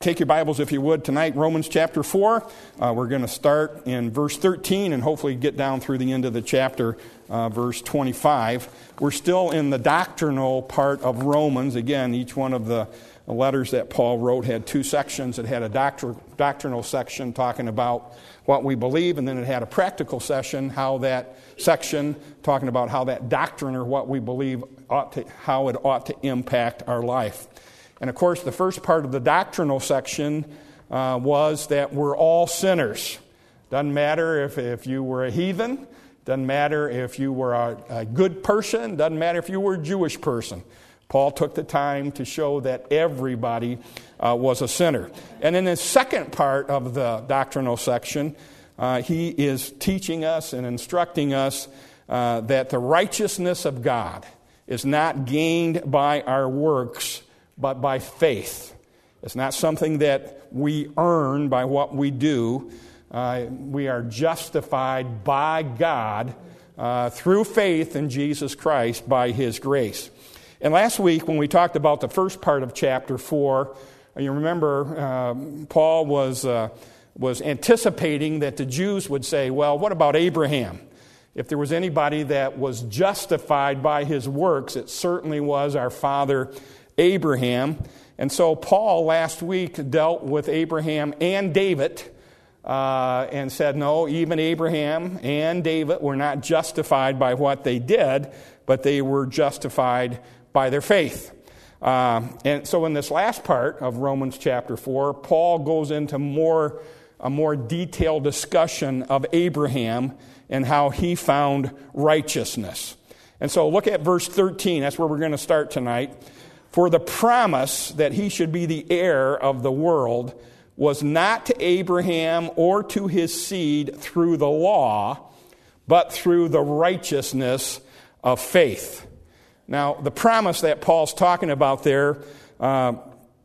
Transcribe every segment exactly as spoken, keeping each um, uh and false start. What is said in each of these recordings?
Take your Bibles, if you would, tonight, Romans chapter four. Uh, we're going to start in verse thirteen and hopefully get down through the end of the chapter, uh, verse twenty-five. We're still in the doctrinal part of Romans. Again, each one of the letters that Paul wrote had two sections. It had a doctr- doctrinal section talking about what we believe, and then it had a practical session, how that section talking about how that doctrine or what we believe ought to, how it ought to impact our life. And of course, the first part of the doctrinal section uh, was that we're all sinners. Doesn't matter if, if you were a heathen. Doesn't matter if you were a, a good person. Doesn't matter if you were a Jewish person. Paul took the time to show that everybody uh, was a sinner. And in the second part of the doctrinal section, uh, he is teaching us and instructing us uh, that the righteousness of God is not gained by our works, but by faith. It's not something that we earn by what we do. Uh, we are justified by God uh, through faith in Jesus Christ by His grace. And last week when we talked about the first part of chapter four, you remember uh, Paul was, uh, was anticipating that the Jews would say, well, what about Abraham? If there was anybody that was justified by his works, it certainly was our father Abraham. And so Paul last week dealt with Abraham and David uh, and said, no, even Abraham and David were not justified by what they did, but they were justified by their faith. Uh, and so in this last part of Romans chapter four, Paul goes into more a more detailed discussion of Abraham and how he found righteousness. And so look at verse thirteen. That's where we're going to start tonight. For the promise that he should be the heir of the world was not to Abraham or to his seed through the law, but through the righteousness of faith. Now, the promise that Paul's talking about there uh,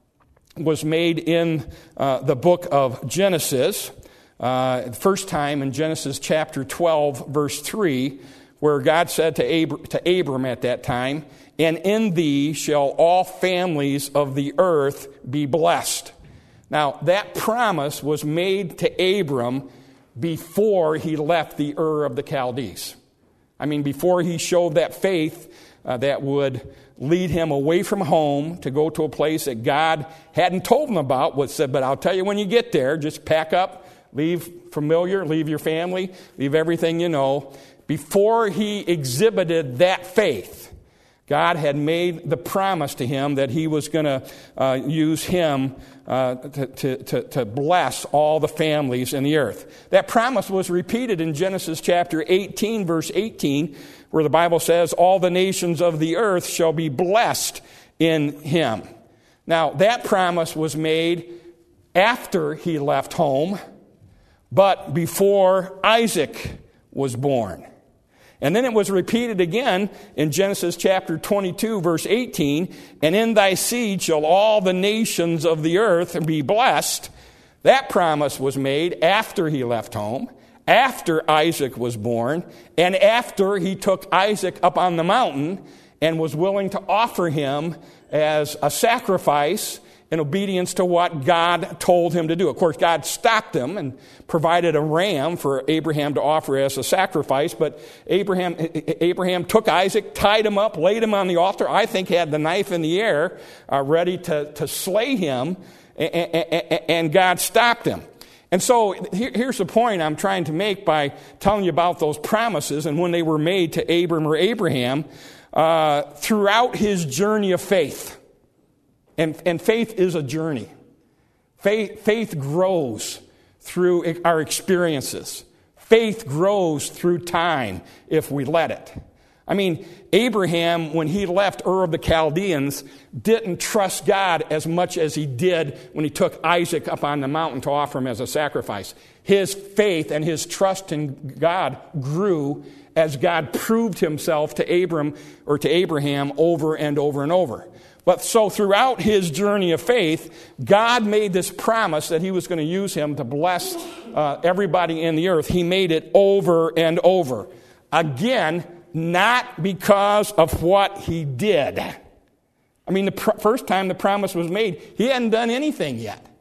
was made in uh, the book of Genesis, uh, the first time in Genesis chapter twelve, verse three, where God said to, Abr- to Abram at that time, and in thee shall all families of the earth be blessed. Now, that promise was made to Abram before he left the Ur of the Chaldees. I mean, before he showed that faith uh, that would lead him away from home to go to a place that God hadn't told him about, but said, but I'll tell you when you get there, just pack up, leave familiar, leave your family, leave everything you know. Before he exhibited that faith, God had made the promise to him that he was going to uh, use him uh, to, to, to, to bless all the families in the earth. That promise was repeated in Genesis chapter eighteen, verse eighteen, where the Bible says, all the nations of the earth shall be blessed in him. Now, that promise was made after he left home, but before Isaac was born. And then it was repeated again in Genesis chapter twenty-two, verse eighteen, and in thy seed shall all the nations of the earth be blessed. That promise was made after he left home, after Isaac was born, and after he took Isaac up on the mountain and was willing to offer him as a sacrifice in obedience to what God told him to do. Of course, God stopped him and provided a ram for Abraham to offer as a sacrifice, but Abraham Abraham took Isaac, tied him up, laid him on the altar, I think had the knife in the air, uh, ready to, to slay him, and, and God stopped him. And so here, here's the point I'm trying to make by telling you about those promises and when they were made to Abram or Abraham uh, throughout his journey of faith. And, and faith is a journey. Faith, faith grows through our experiences. Faith grows through time if we let it. I mean, Abraham, when he left Ur of the Chaldeans, didn't trust God as much as he did when he took Isaac up on the mountain to offer him as a sacrifice. His faith and his trust in God grew as God proved himself to Abram or to Abraham over and over and over. But so throughout his journey of faith, God made this promise that he was going to use him to bless uh, everybody in the earth. He made it over and over. Again, not because of what he did. I mean, the pr- first time the promise was made, he hadn't done anything yet.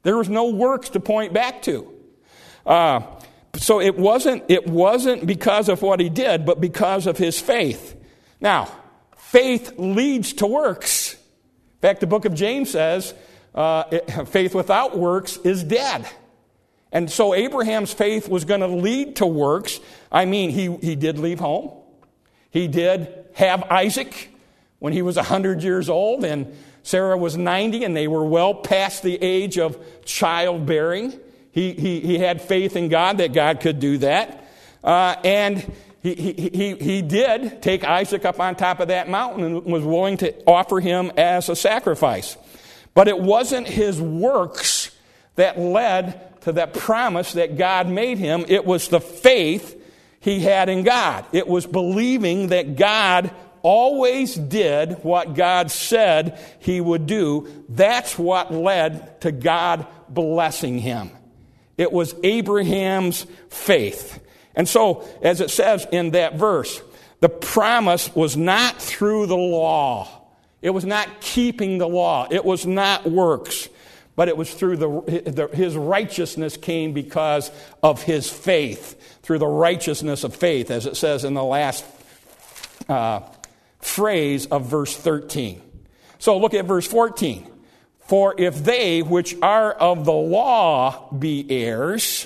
There was no works to point back to. Uh, so it wasn't, it wasn't because of what he did, but because of his faith. Now, faith leads to works. In fact, the book of James says, uh, it, faith without works is dead. And so Abraham's faith was going to lead to works. I mean, he, he did leave home. He did have Isaac when he was one hundred years old, and Sarah was ninety, and they were well past the age of childbearing. He, he, he had faith in God that God could do that. Uh, and he, he, he, he did take Isaac up on top of that mountain and was willing to offer him as a sacrifice. But it wasn't his works that led to that promise that God made him. It was the faith he had in God. It was believing that God always did what God said he would do. That's what led to God blessing him. It was Abraham's faith. And so, as it says in that verse, the promise was not through the law. It was not keeping the law. It was not works. But it was through the, his righteousness came because of his faith, through the righteousness of faith, as it says in the last uh, phrase of verse thirteen. So look at verse fourteen. For if they which are of the law be heirs,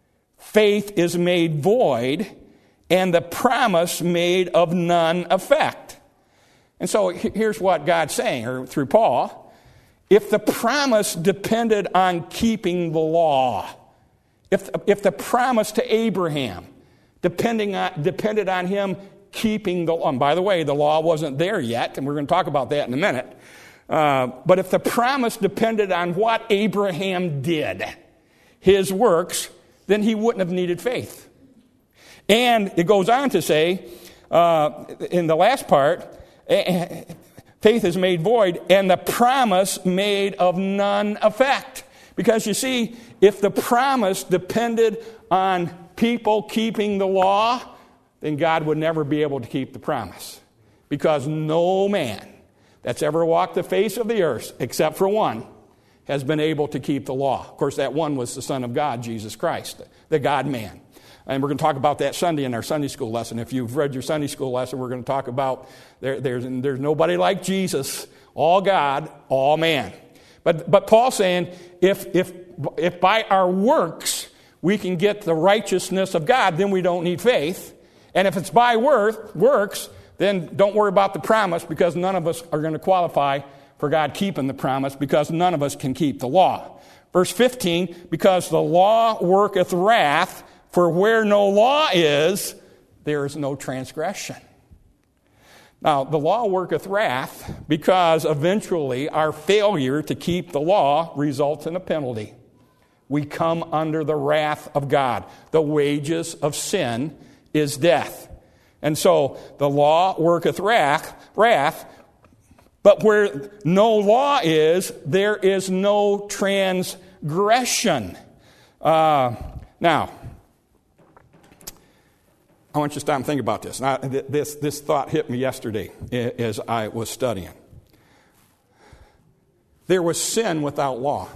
faith is made void, and the promise made of none effect. And so here's what God's saying, or through Paul. If the promise depended on keeping the law, if, if the promise to Abraham depending on, depended on him keeping the law, and by the way, the law wasn't there yet, and we're going to talk about that in a minute, uh, but if the promise depended on what Abraham did, his works, then he wouldn't have needed faith. And it goes on to say, uh, in the last part, faith is made void, and the promise made of none effect. Because you see, if the promise depended on people keeping the law, then God would never be able to keep the promise. Because no man that's ever walked the face of the earth, except for one, has been able to keep the law. Of course, that one was the Son of God, Jesus Christ, the God-man. And we're going to talk about that Sunday in our Sunday school lesson. If you've read your Sunday school lesson, we're going to talk about there, there's, there's nobody like Jesus, all God, all man. But but Paul's saying, if if if by our works we can get the righteousness of God, then we don't need faith. And if it's by work, works, then don't worry about the promise, because none of us are going to qualify for God keeping the promise, because none of us can keep the law. Verse fifteen, because the law worketh wrath, for where no law is, there is no transgression. Now, the law worketh wrath because eventually our failure to keep the law results in a penalty. We come under the wrath of God. The wages of sin is death. And so the law worketh wrath, wrath, but where no law is, there is no transgression. Uh, now, I want you to stop and think about this. Now, this, this thought hit me yesterday as I was studying. There was sin without law.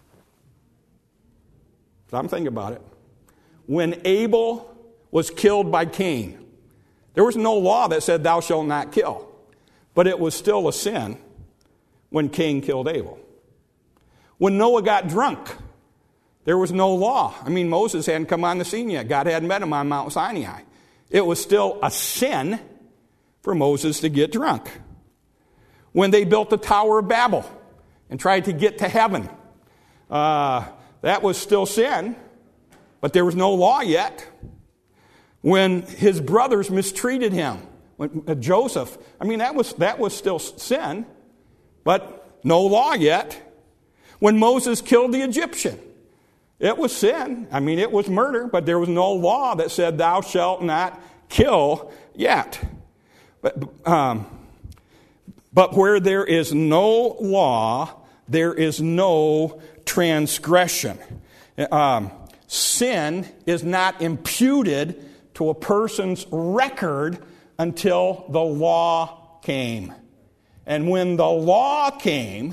So I'm thinking about it. When Abel was killed by Cain, there was no law that said thou shalt not kill. But it was still a sin when Cain killed Abel. When Noah got drunk, there was no law. I mean, Moses hadn't come on the scene yet. God hadn't met him on Mount Sinai. It was still a sin for Moses to get drunk. When they built the Tower of Babel and tried to get to heaven, uh, that was still sin, but there was no law yet. When his brothers mistreated him, when, uh, Joseph, I mean, that was, that was still sin, but no law yet. When Moses killed the Egyptian, it was sin. I mean, it was murder, but there was no law that said thou shalt not kill yet. But, um, but where there is no law, there is no transgression. Um, sin is not imputed to a person's record until the law came. And when the law came,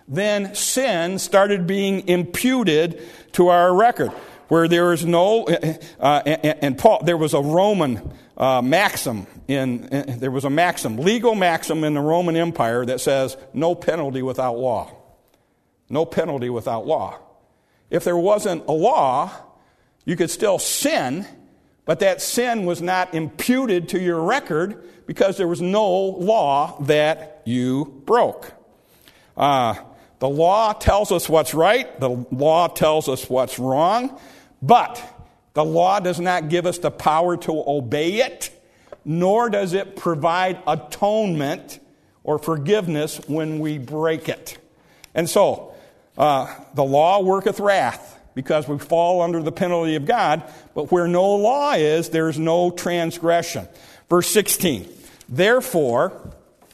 then sin started being imputed to our record, where there is no, uh, and, and Paul, there was a Roman uh, maxim in, uh, there was a maxim, legal maxim in the Roman Empire that says no penalty without law. No penalty without law. If there wasn't a law, you could still sin, but that sin was not imputed to your record because there was no law that you broke. Uh, the law tells us what's right. The law tells us what's wrong. But the law does not give us the power to obey it, nor does it provide atonement or forgiveness when we break it. And so, uh, the law worketh wrath, because we fall under the penalty of God. But where no law is, there's no transgression. Verse sixteen. Therefore,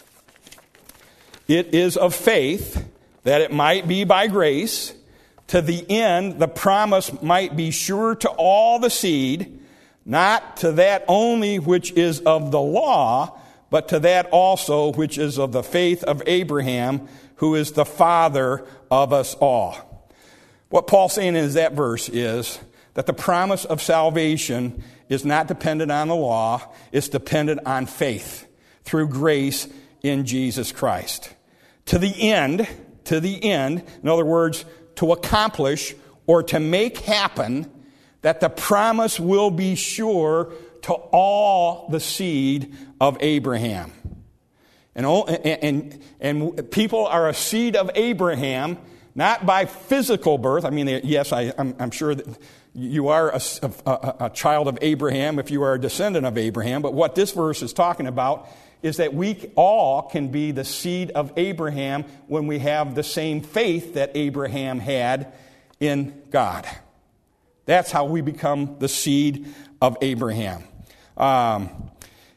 it is of faith that it might be by grace, to the end the promise might be sure to all the seed, not to that only which is of the law, but to that also which is of the faith of Abraham, who is the father of us all. What Paul's saying in that verse is that the promise of salvation is not dependent on the law, it's dependent on faith through grace in Jesus Christ. To the end, to the end, in other words, to accomplish or to make happen that the promise will be sure to all the seed of Abraham. And, and, and people are a seed of Abraham, not by physical birth. I mean, yes, I, I'm, I'm sure that you are a, a, a child of Abraham if you are a descendant of Abraham. But what this verse is talking about is that we all can be the seed of Abraham when we have the same faith that Abraham had in God. That's how we become the seed of Abraham. Um,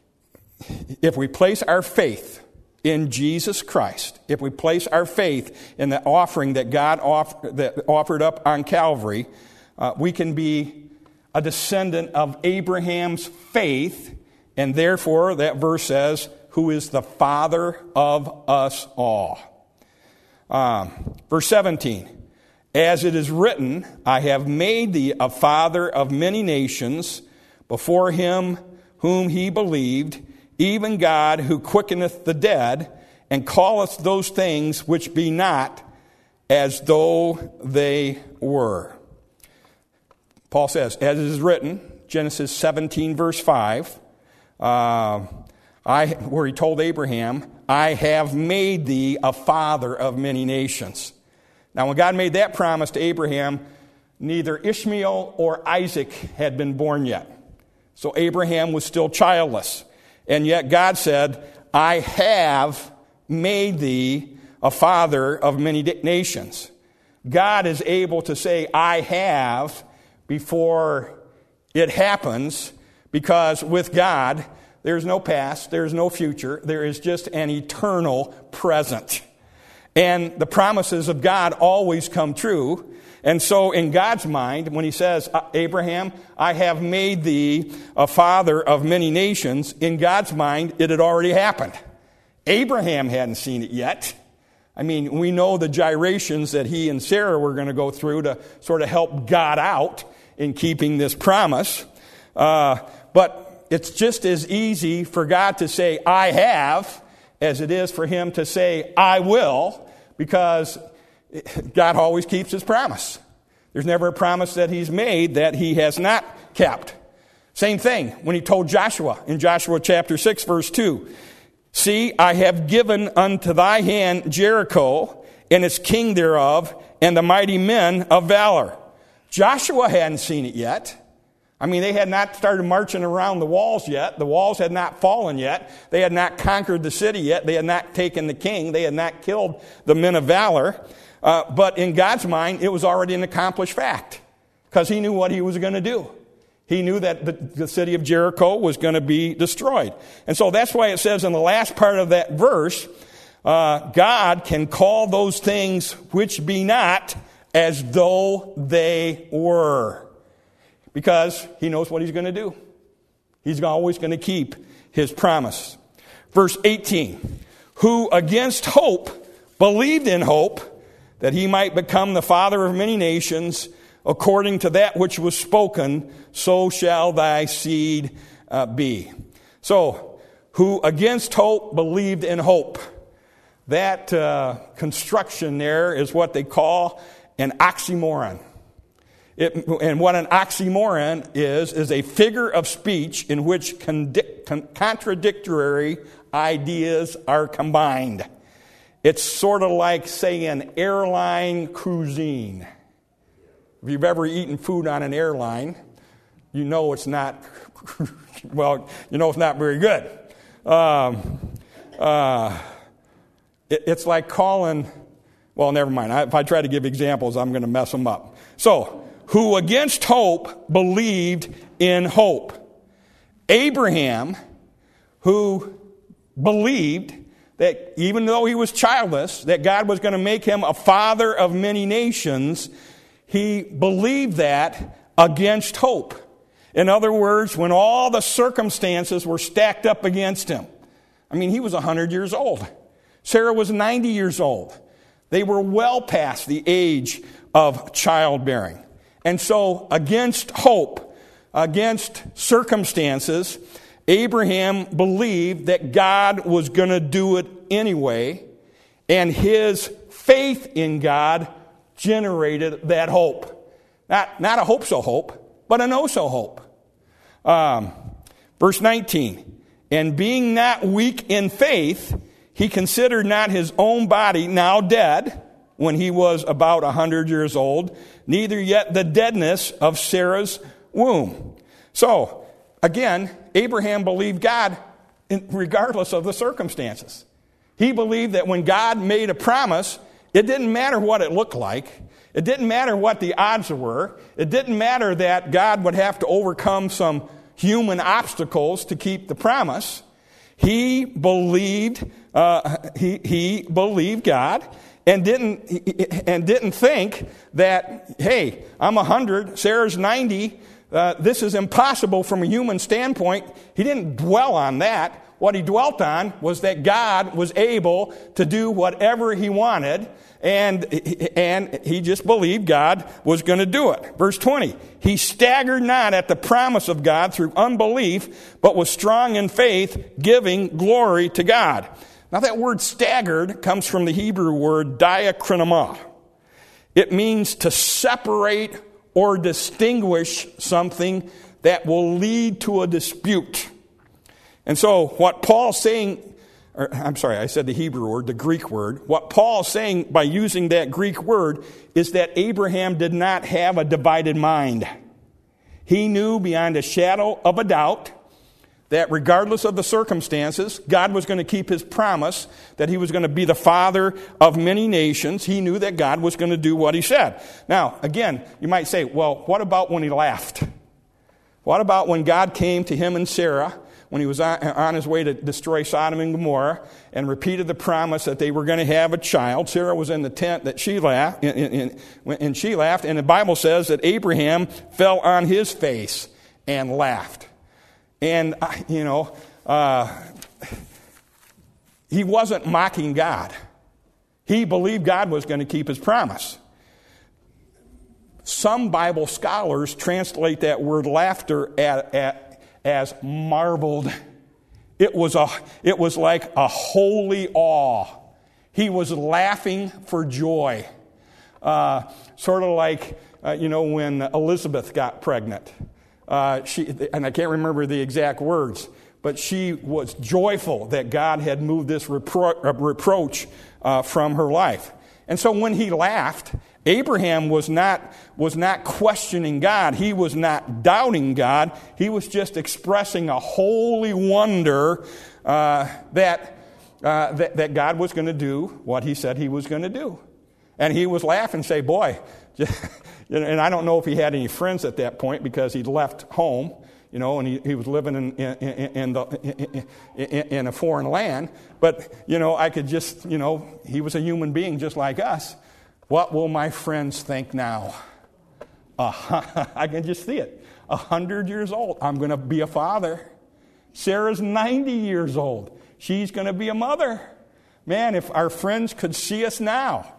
if we place our faith in Jesus Christ, if we place our faith in the offering that God off, that offered up on Calvary, uh, we can be a descendant of Abraham's faith, and therefore, that verse says, who is the father of us all. Um, verse seventeen, as it is written, I have made thee a father of many nations before him whom he believed, even God who quickeneth the dead, and calleth those things which be not as though they were. Paul says, as it is written, Genesis seventeen, verse five, uh, I, where he told Abraham, I have made thee a father of many nations. Now, when God made that promise to Abraham, neither Ishmael or Isaac had been born yet. So Abraham was still childless. And yet God said, I have made thee a father of many nations. God is able to say, I have, before it happens, because with God, there's no past, there's no future, there is just an eternal present. And the promises of God always come true. And so in God's mind, when he says, Abraham, I have made thee a father of many nations, in God's mind, it had already happened. Abraham hadn't seen it yet. I mean, we know the gyrations that he and Sarah were going to go through to sort of help God out in keeping this promise. Uh, but it's just as easy for God to say, I have, as it is for him to say, I will, because God always keeps his promise. There's never a promise that he's made that he has not kept. Same thing when he told Joshua in Joshua chapter six, verse two. See, I have given unto thy hand Jericho and its king thereof and the mighty men of valor. Joshua hadn't seen it yet. I mean, they had not started marching around the walls yet. The walls had not fallen yet. They had not conquered the city yet. They had not taken the king. They had not killed the men of valor. Uh, but in God's mind, it was already an accomplished fact because he knew what he was going to do. He knew that the, the city of Jericho was going to be destroyed. And so that's why it says in the last part of that verse, uh, God can call those things which be not as though they were. Because he knows what he's going to do. He's always going to keep his promise. Verse eighteen, who against hope believed in hope, that he might become the father of many nations, according to that which was spoken, so shall thy seed uh, be. So, who against hope believed in hope. That uh, construction there is what they call an oxymoron. It, and what an oxymoron is, is a figure of speech in which condic- con- contradictory ideas are combined. It's sort of like saying airline cuisine. If you've ever eaten food on an airline, you know it's not, well, you know it's not very good. Um, uh, it, it's like calling, well, never mind. I, if I try to give examples, I'm going to mess them up. So, who against hope believed in hope. Abraham, who believed that even though he was childless, that God was going to make him a father of many nations, he believed that against hope. In other words, when all the circumstances were stacked up against him. I mean, he was one hundred years old. Sarah was ninety years old. They were well past the age of childbearing. And so, against hope, against circumstances, Abraham believed that God was going to do it anyway, and his faith in God generated that hope. Not, not a hope so hope, but a no so hope. Um, verse nineteen, and being not weak in faith, he considered not his own body now dead, when he was about a hundred years old, neither yet the deadness of Sarah's womb. So, again, Abraham believed God regardless of the circumstances. He believed that when God made a promise, it didn't matter what it looked like. It didn't matter what the odds were. It didn't matter that God would have to overcome some human obstacles to keep the promise. He believed, uh, he, he believed God. And didn't and didn't think that, hey, I'm a hundred, Sarah's ninety, uh, this is impossible from a human standpoint. He didn't dwell on that. What he dwelt on was that God was able to do whatever he wanted, and and he just believed God was going to do it. Verse twenty, he staggered not at the promise of God through unbelief, but was strong in faith, giving glory to God. Now that word staggered comes from the Hebrew word diakrinomah. It means to separate or distinguish something that will lead to a dispute. And so what Paul's saying, or I'm sorry, I said the Hebrew word, the Greek word. What Paul's saying by using that Greek word is that Abraham did not have a divided mind. He knew beyond a shadow of a doubt that regardless of the circumstances, God was going to keep his promise that he was going to be the father of many nations. He knew that God was going to do what he said. Now, again, you might say, well, what about when he laughed? What about when God came to him and Sarah, when he was on his way to destroy Sodom and Gomorrah, and repeated the promise that they were going to have a child? Sarah was in the tent that she laughed, and she laughed, and the Bible says that Abraham fell on his face and laughed. And, you know, uh, he wasn't mocking God. He believed God was going to keep his promise. Some Bible scholars translate that word laughter at, at, as marveled. It was, a, it was like a holy awe. He was laughing for joy. Uh, sort of like, uh, you know, when Elizabeth got pregnant. Uh, she, and I can't remember the exact words, but she was joyful that God had moved this repro- reproach uh, from her life. And so when he laughed, Abraham was not, was not questioning God. He was not doubting God. He was just expressing a holy wonder uh, that, uh, that, that God was going to do what he said he was going to do. And he was laughing and say, boy, and I don't know if he had any friends at that point because he'd left home, you know, and he, he was living in in, in, the, in, in a foreign land. But, you know, I could just, you know, he was a human being just like us. What will my friends think now? Uh, I can just see it. A hundred years old. I'm going to be a father. Sarah's ninety years old. She's going to be a mother. Man, if our friends could see us now.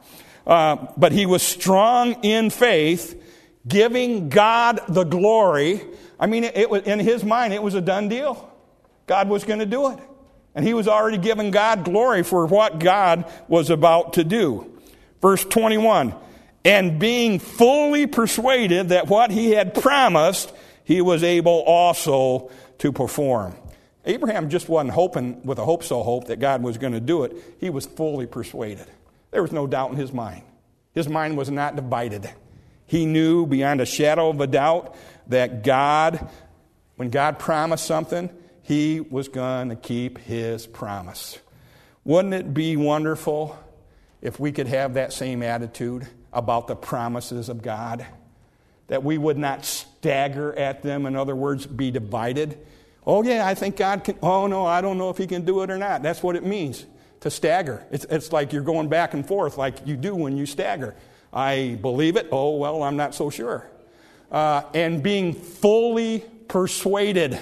Uh, but he was strong in faith, giving God the glory. I mean, it, it was, in his mind, it was a done deal. God was going to do it. And he was already giving God glory for what God was about to do. Verse twenty-one, and being fully persuaded that what he had promised, he was able also to perform. Abraham just wasn't hoping with a hope so hope that God was going to do it. He was fully persuaded. There was no doubt in his mind. His mind was not divided. He knew beyond a shadow of a doubt that God, when God promised something, he was going to keep his promise. Wouldn't it be wonderful if we could have that same attitude about the promises of God? That we would not stagger at them, in other words, be divided. Oh yeah, I think God can, oh no, I don't know if he can do it or not. That's what it means, to stagger. It's, it's like you're going back and forth like you do when you stagger. I believe it, oh well, I'm not so sure. Uh, and being fully persuaded,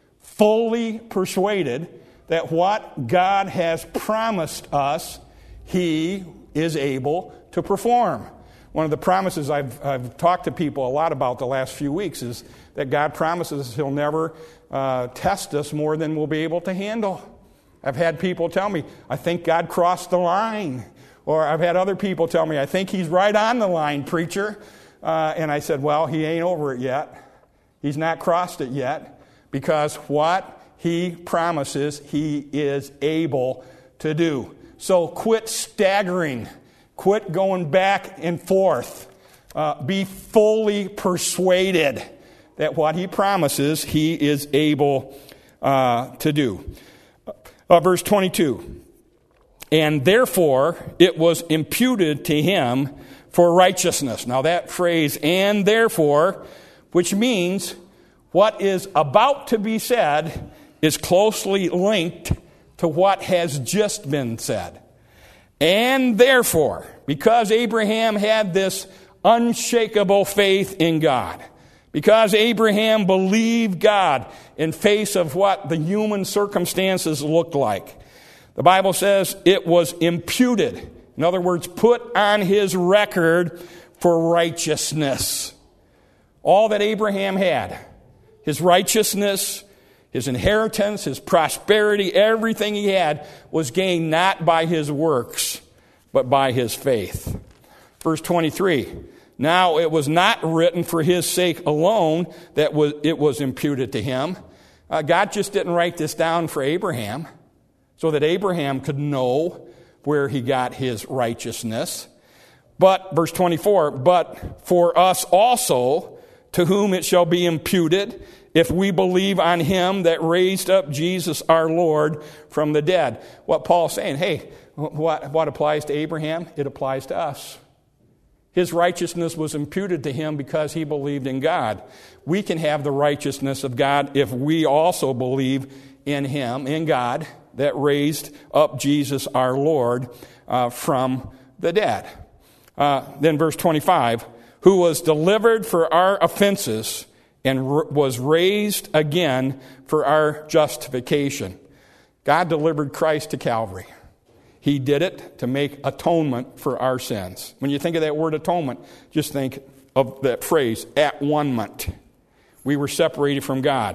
fully persuaded that what God has promised us, he is able to perform. One of the promises I've, I've talked to people a lot about the last few weeks is that God promises he'll never uh, test us more than we'll be able to handle. I've had people tell me, I think God crossed the line. Or I've had other people tell me, I think he's right on the line, preacher. Uh, and I said, well, he ain't over it yet. He's not crossed it yet. Because what he promises, he is able to do. So quit staggering. Quit going back and forth. Uh, be fully persuaded that what he promises, he is able uh, to do. Uh, verse twenty-two. And therefore it was imputed to him for righteousness. Now that phrase, and therefore, which means what is about to be said is closely linked to what has just been said. And therefore, because Abraham had this unshakable faith in God, because Abraham believed God in face of what the human circumstances looked like, the Bible says it was imputed. In other words, put on his record for righteousness. All that Abraham had, his righteousness, his inheritance, his prosperity, everything he had was gained not by his works, but by his faith. Verse twenty-three, now it was not written for his sake alone that was, it was imputed to him. Uh, God just didn't write this down for Abraham so that Abraham could know where he got his righteousness. But, verse twenty-four, but for us also, to whom it shall be imputed, if we believe on him that raised up Jesus our Lord from the dead. What Paul's saying, hey, what, what applies to Abraham? It applies to us. His righteousness was imputed to him because he believed in God. We can have the righteousness of God if we also believe in him, in God, that raised up Jesus our Lord uh, from the dead. Uh, then verse twenty-five, who was delivered for our offenses and r- was raised again for our justification. God delivered Christ to Calvary. He did it to make atonement for our sins. When you think of that word atonement, just think of that phrase, at one-ment. We were separated from God.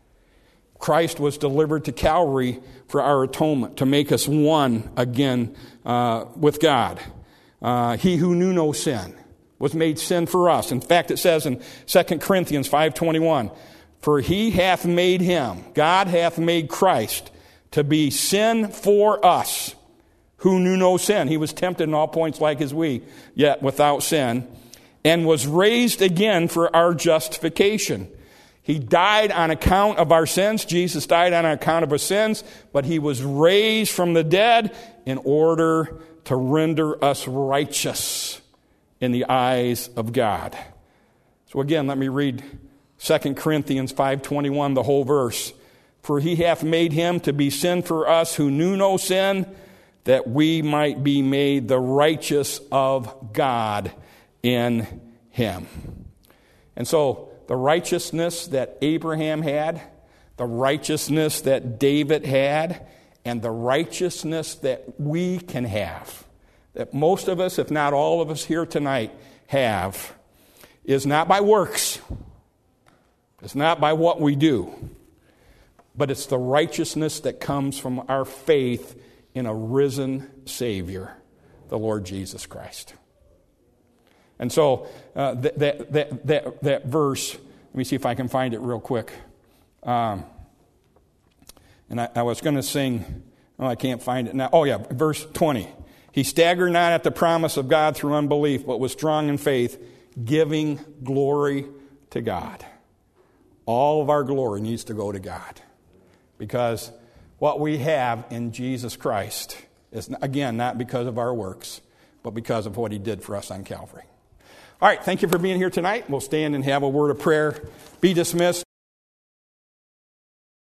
Christ was delivered to Calvary for our atonement, to make us one again uh, with God. Uh, he who knew no sin was made sin for us. In fact, it says in Second Corinthians five twenty-one, for he hath made him, God hath made Christ, to be sin for us, who knew no sin. He was tempted in all points like as we, yet without sin, and was raised again for our justification. He died on account of our sins. Jesus died on account of our sins, but he was raised from the dead in order to render us righteous in the eyes of God. So again, let me read Second Corinthians five twenty-one, the whole verse. For he hath made him to be sin for us who knew no sin, that we might be made the righteous of God in him. And so, the righteousness that Abraham had, the righteousness that David had, and the righteousness that we can have, that most of us, if not all of us here tonight, have is not by works. It's not by what we do. But it's the righteousness that comes from our faith in a risen Savior, the Lord Jesus Christ. And so uh, that, that, that, that, that verse, let me see if I can find it real quick. Um, and I, I was going to sing, oh, I can't find it now. Oh, yeah, verse twenty. He staggered not at the promise of God through unbelief, but was strong in faith, giving glory to God. All of our glory needs to go to God. Because what we have in Jesus Christ is, again, not because of our works, but because of what He did for us on Calvary. All right, thank you for being here tonight. We'll stand and have a word of prayer. Be dismissed.